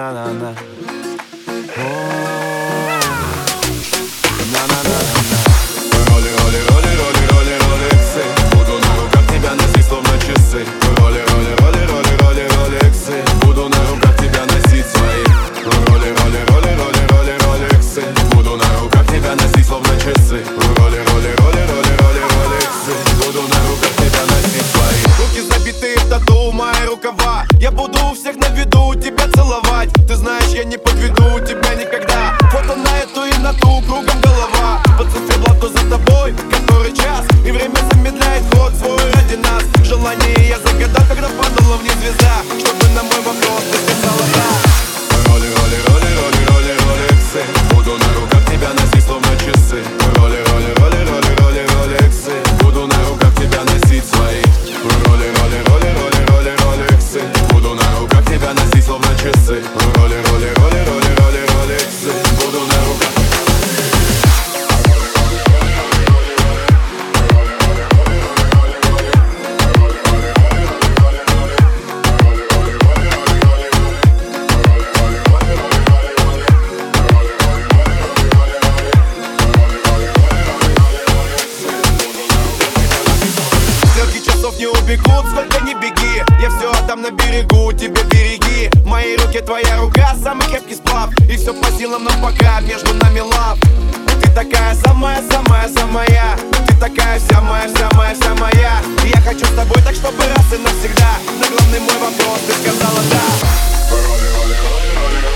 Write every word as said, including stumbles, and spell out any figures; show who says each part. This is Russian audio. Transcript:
Speaker 1: На-на-на-на-на.
Speaker 2: Роли, роли, роли, роли, роли, ролексы. Буду на руках тебя носить, словно часы. Роли, роли, роли, роли, роли, ролексы. Буду на руках тебя носить свои. Роли, роли, роли, роли, роли, ролексы. Буду на руках тебя носить, словно часы. Роли, роли, роли, роли, роли, ролексы. Буду на руках тебя носить свои.
Speaker 3: Руки забитые в тату, мои рукава. Я буду у всех на виду тебя целовать. Ты знаешь, я не подведу тебя никогда. Фото на эту и на ту, кругом голова. Под циферблату за тобой, который час. И время замедляет ход свой ради нас. Желание я загадал, когда падала вниз звезда. Чтобы на мой вопрос ты сказала да.
Speaker 2: Роли, роли, роли, роли, роли, ролексы. Буду на руках тебя носить, словно часы. Роли, роли, роли, роли, роли, ролексы. Буду на руках тебя носить свои. Роли, роли, роли, роли, роли, ролексы. Буду на руках тебя носить, словно часы. Роли, роли, роли, роли, роли, ролексы. Буду на руках.
Speaker 3: Не убегут, сколько не беги. Я все отдам на берегу, тебе береги. В моей руке твоя рука, самый крепкий сплав. И все по силам нам пока, между нами лав. Ты такая самая-самая-самая. Ты такая вся моя, вся моя, вся моя. И я хочу с тобой так, чтобы раз и навсегда. На главный мой вопрос ты сказала да.
Speaker 2: Роли, роли, роли, роли,